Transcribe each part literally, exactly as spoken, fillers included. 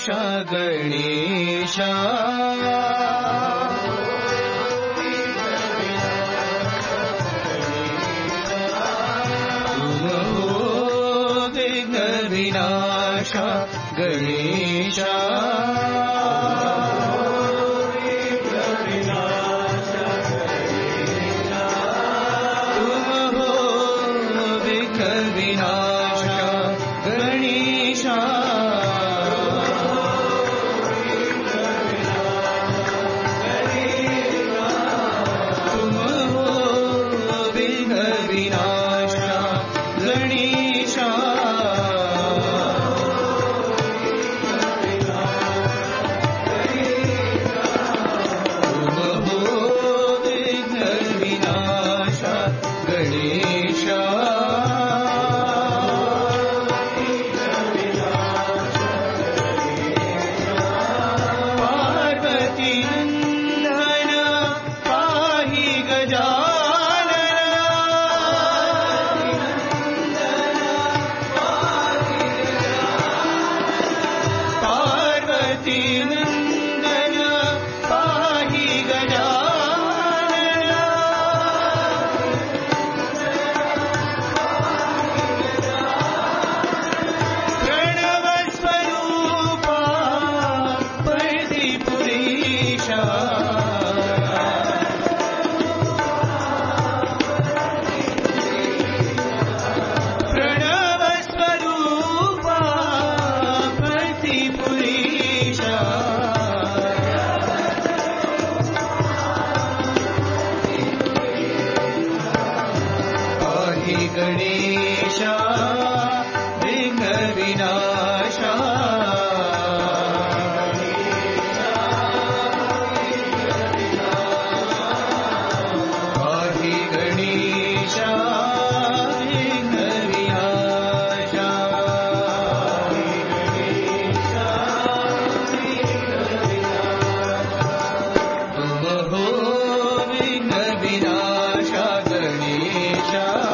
गणेश विनाश गणेश तुम हो विघ्न विनाश गणेश तुम हो विघ्न विनाश गणेश गणेश विघ्न विनाश पाहि गणेश विघ्न विनाश तुम हो विघ्न विनाश गणेश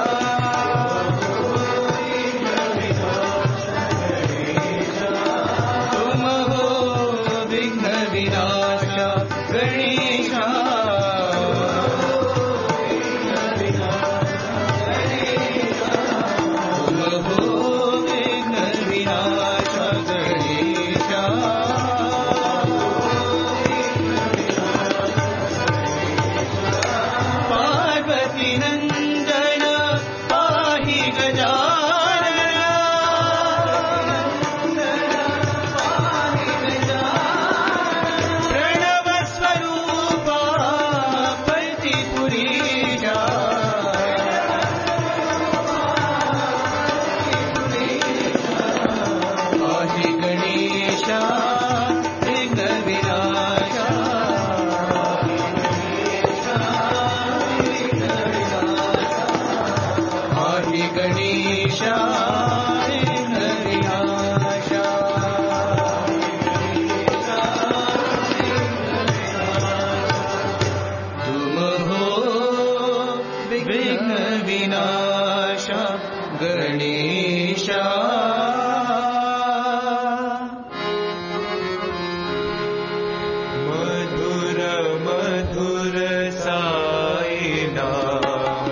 गणेश मधुर मधुर साई नाम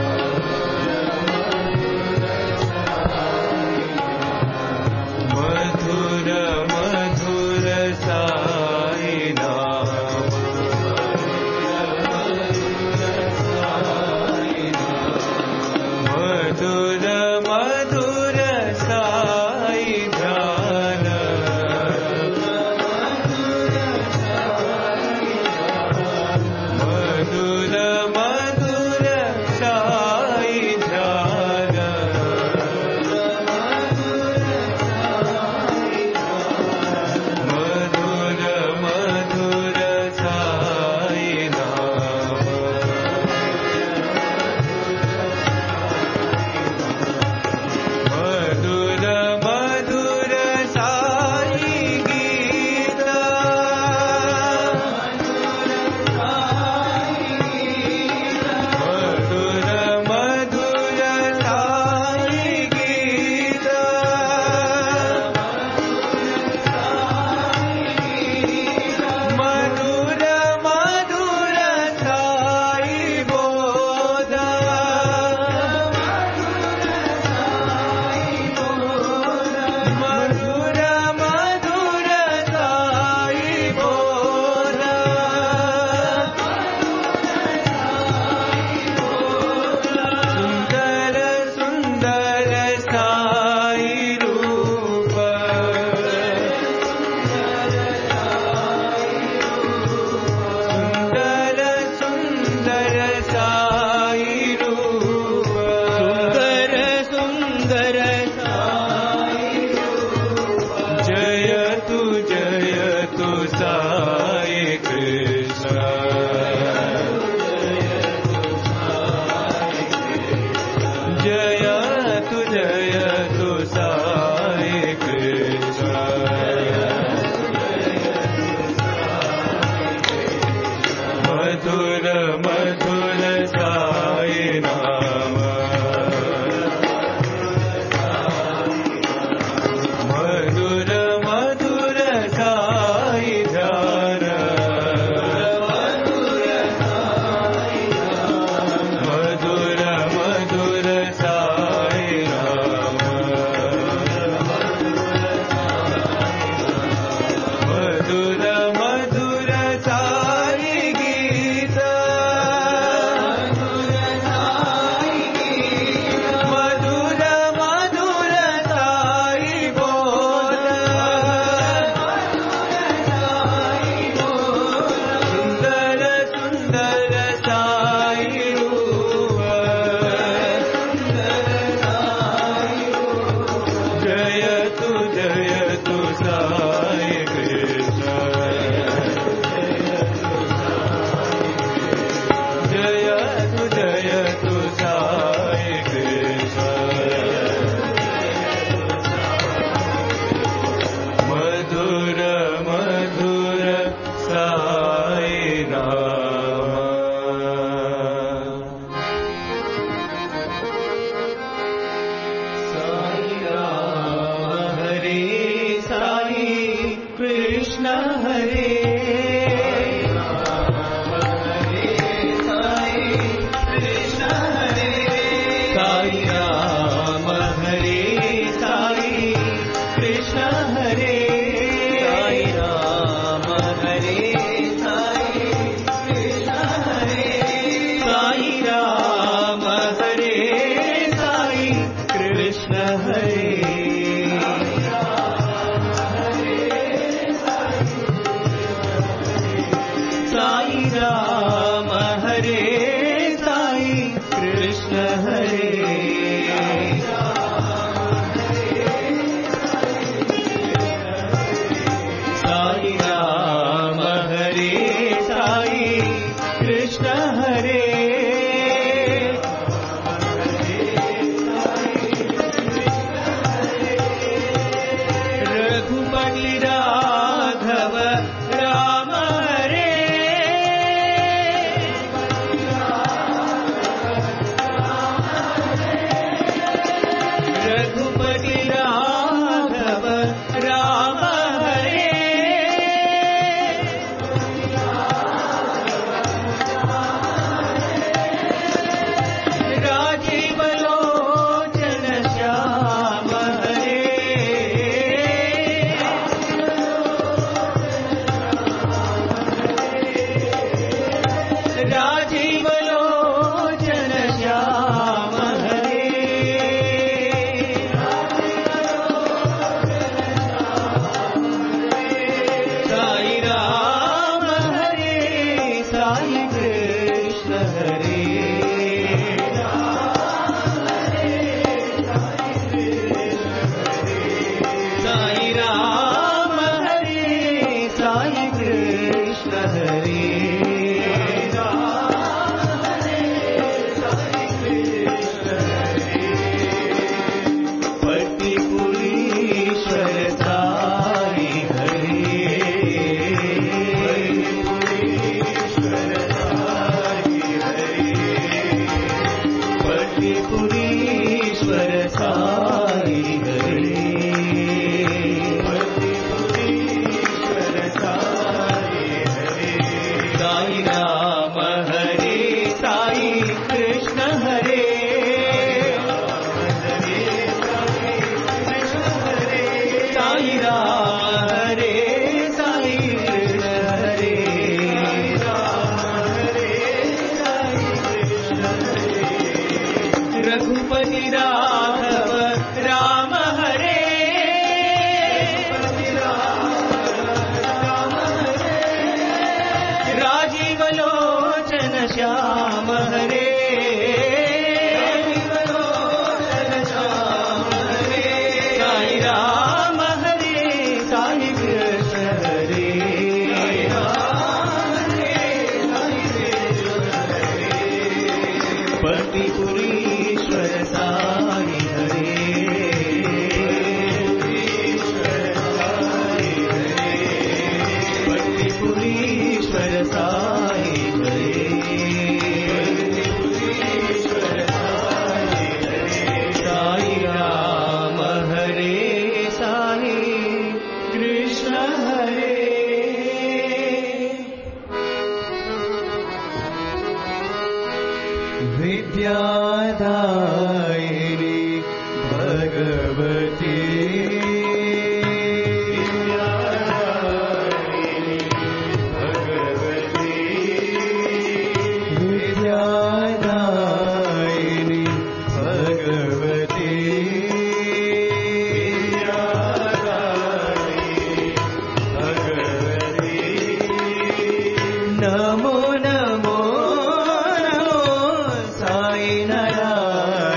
मधुर मधुर साई नाम मधुर मधुर कृष्ण हरे साई राम हरे साई कृष्ण हरे रघुपति राघव राम हरे रघुपति राघव राम हरे राजीव लोचन श्याम हरे राजीव लोचन श्याम हरे साई राम हरे साई कृष्ण हरे साई राम हरे साई कृष्ण हरे पतिपुरीश्वर साई हरे पतिपुरीश्वर साई हरे साई राम हरे साई कृष्ण हरे साई राम हरे साई कृष्ण हरे रघुपति राघव राम हरे राजीव लोचन श्याम हरे साई राम हरे साई कृष्ण हरे पतिपुरीश्वर साई हरे पतिपुरीश्वर साई हरे साई राम हरे साई कृष्ण हरे विद्यादायिनी भगवती विद्यादायिनी भगवती नमो नमो नमो साई नारायणी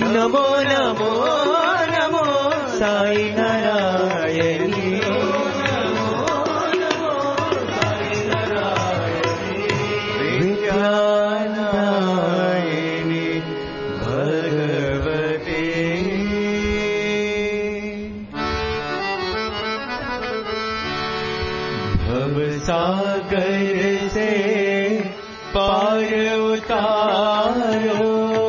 नमो नमो नमो साई नारायणी विद्यानायिनी भगवती भवसागर से पार उतारो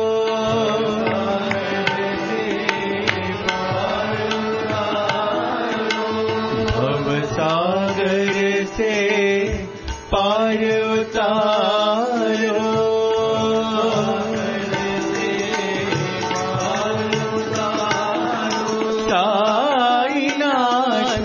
भवसागर से पार उतारो साईनाथ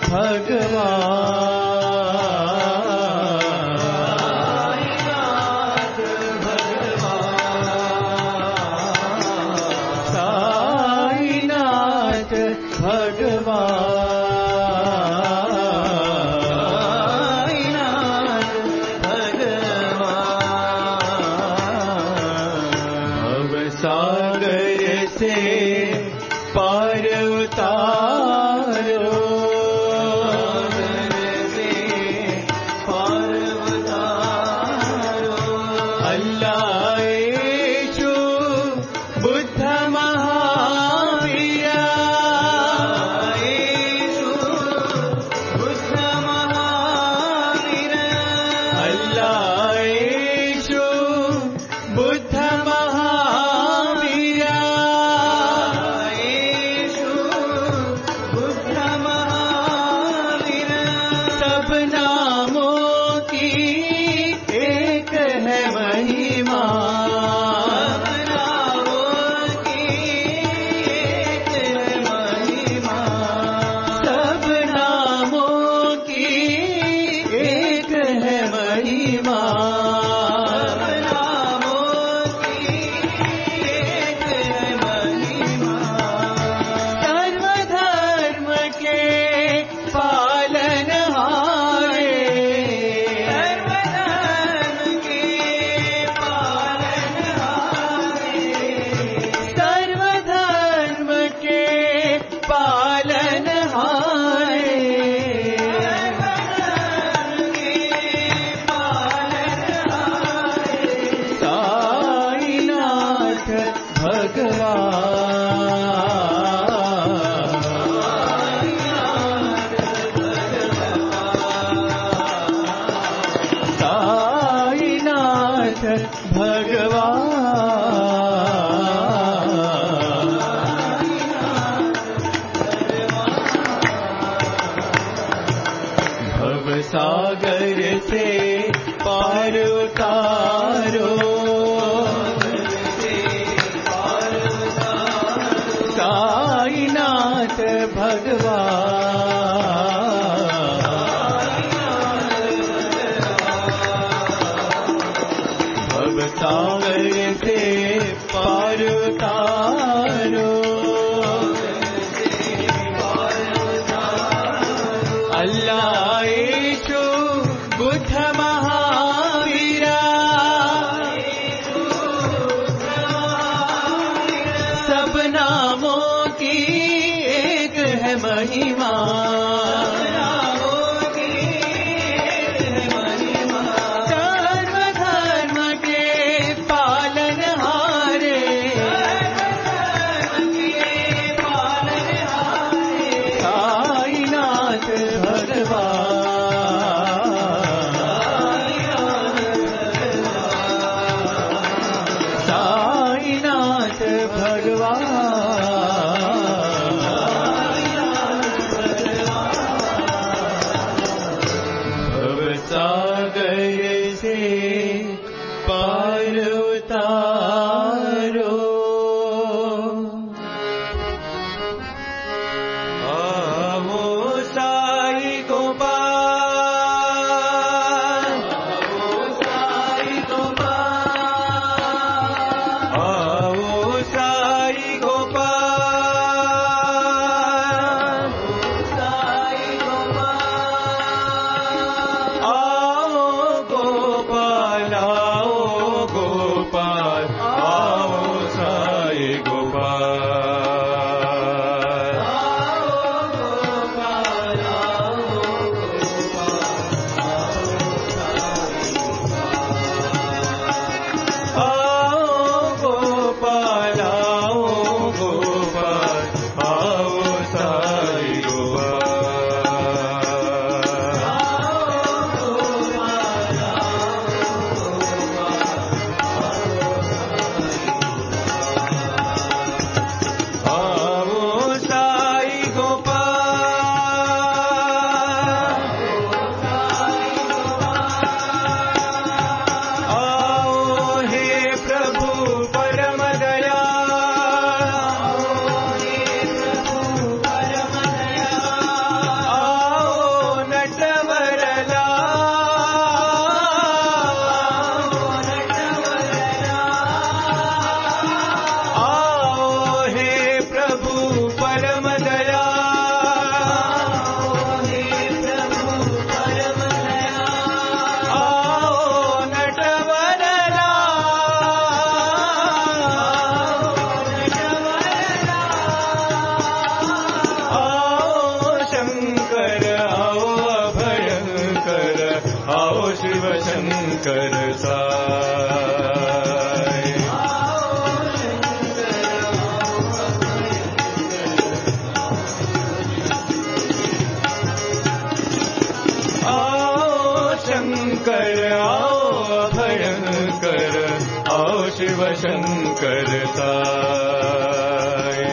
सागर से पार उतारो साईनाथ भगवान भव सागर से पार उतारो अल्लाह बुद्ध महावीरा सब नामों की एक है महिमा सर्व धर्म के पालनहारे साईनाथ भगवान भवसागर से पार उतारो आओ साई गोपाल आओ साई गोपाल आओ साई गोपाल साई गोपाल आओ गोपाल आओ गोपाल आओ साई गोपाल शंकर साई। आओ शंकर आओ भयंकर, आओ शिव शंकर साई।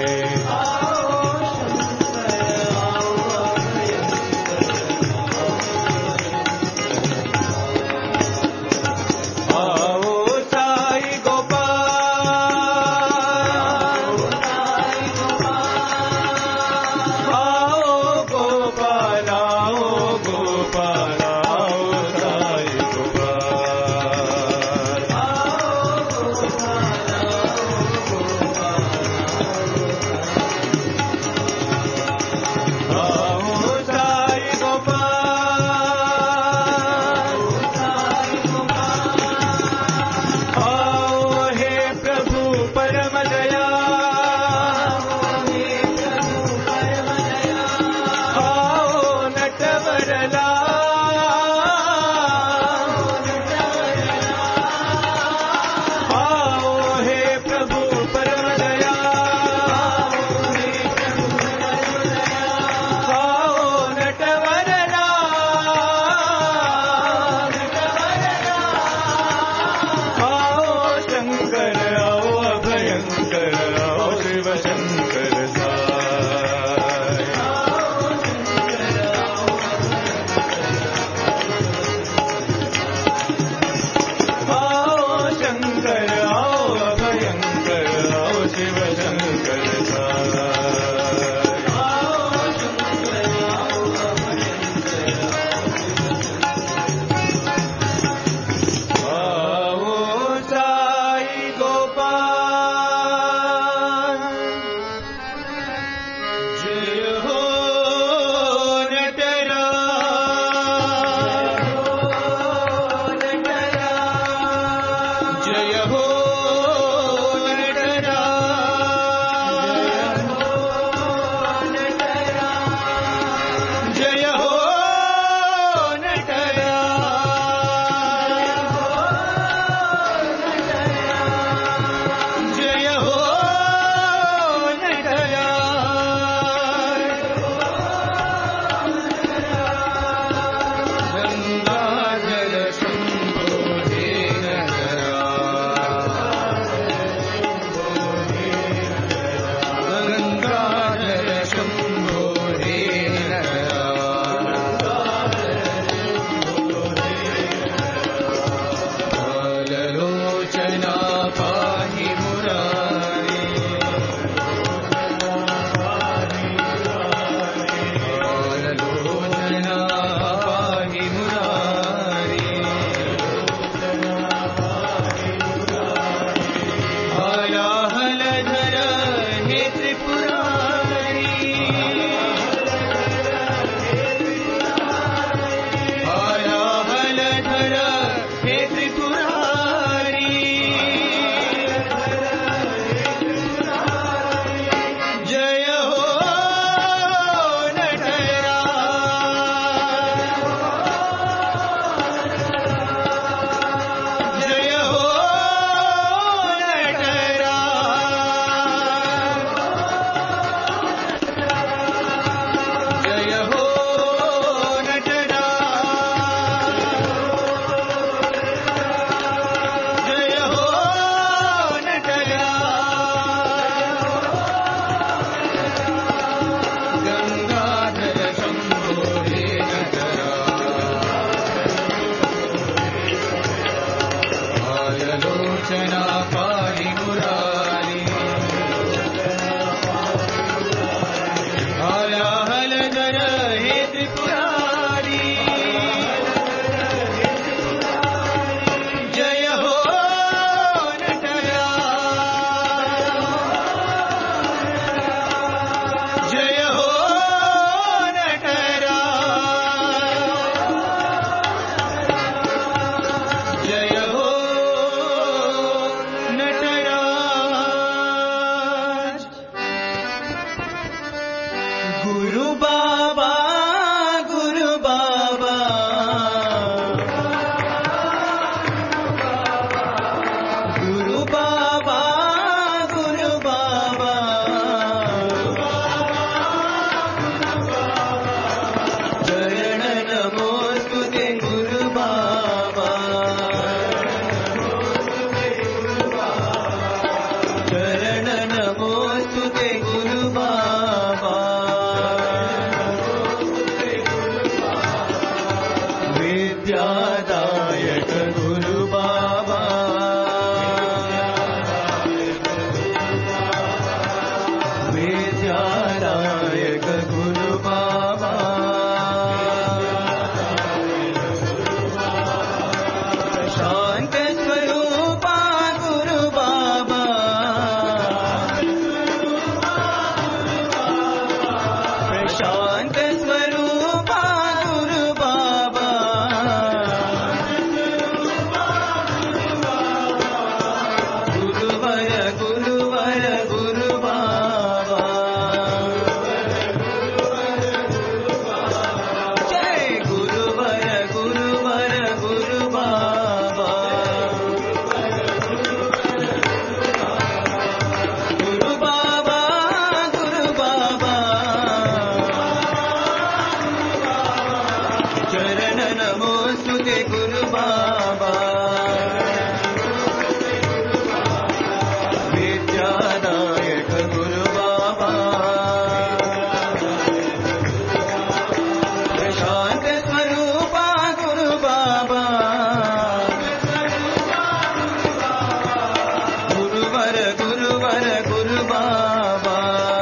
गुरु बाबा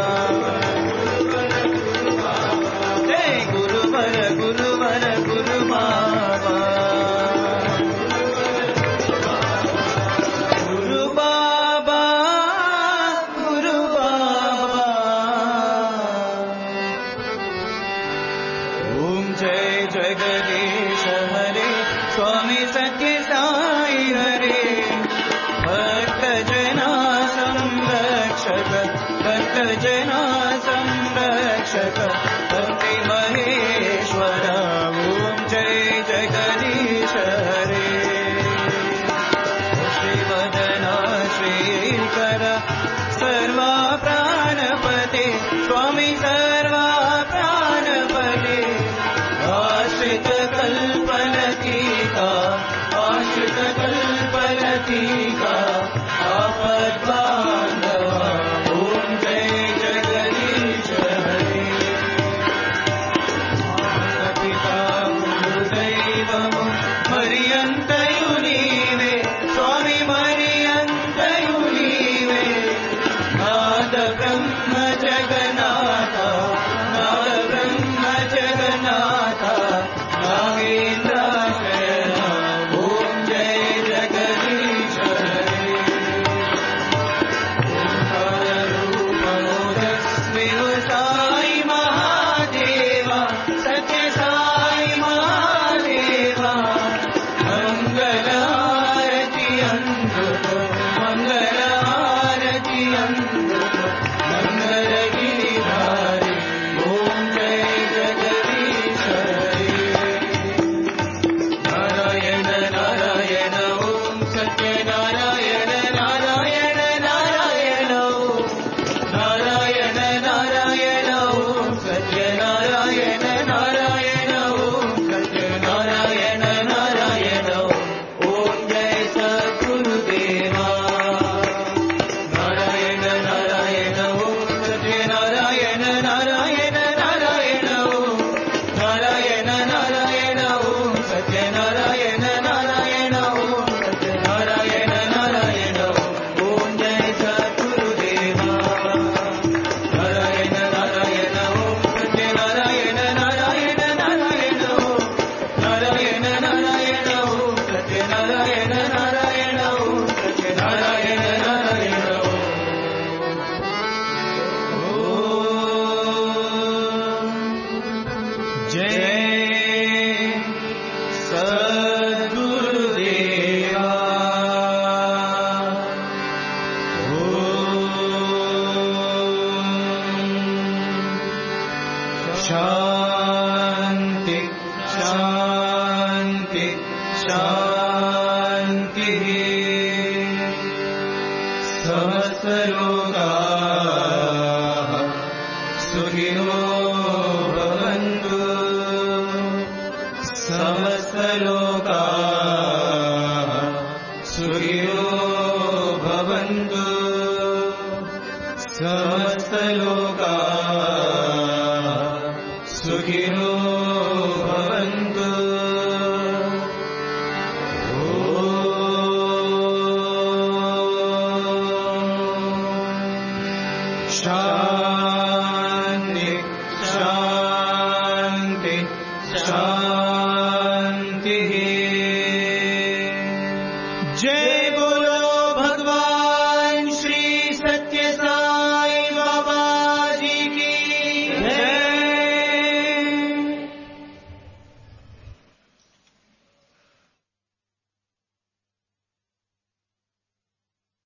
जय गुरुवर गुरुवर गुरु बाबा गुरु बाबा गुरु बाबा ओम जय जगदीश हरे स्वामी सत्य साई हरे भक्त जना संरक्षक भक्त जना संरक्षक भक्ति महेश्वर ओम जय जगदीश हरे श्रीवदना श्रीकर सर्वा प्राणपते स्वामी सर्वा प्राणपते आश्रित कल्पलतिका आश्रित कल्पलतिका आपद्बान्धवा ओम जय जगदीश हरे पिता गुरुदैवमु मरियन्तयु नीवे स्वामी मरियन्तयु नीवे नाद ब्रह्म जगन्नाथ नाद ब्रह्म जगन्नाथ नागेन्द्र शरण ओम जय जगदीश हरे ओंकार रूपमोदस्मि साई महादेवा सत्य साई महादेवा मंगल आरती अंधुक मंगल आरती अंधुक मंगल गिरिधारी ओम जय जगदीश हरे नारायण नारायण ओम सत्य नारायण नारायण नारायण ओम नारायण नारायण ओम सत्य नारायण नारायण ओम सत्य नारायण नारायण ओम जय सद्गुरुदेवा नारायण नारायण ओम सत्य नारायण नारायण नारायण ओम नारायण नारायण ओम सत्य नारायण नारायण ओम सत्य नारायण नारायण ओम जय सद्गुरुदेवा नारायण नारायण ओम सत्य नारायण नारायण नारायण ओम नारायण नारायण ओम सत्य नारायण नारायण ओम सत्य नारायण नारायण ओम जय सद्गुरुदेवा शांति शांति शांति समस्त लोकाः सुखिनो भवन्तु समस्त लोकाः सुखिनो भवन्तु समस्त लोकाः सुखिनो भवन्तु शांति शांति शांति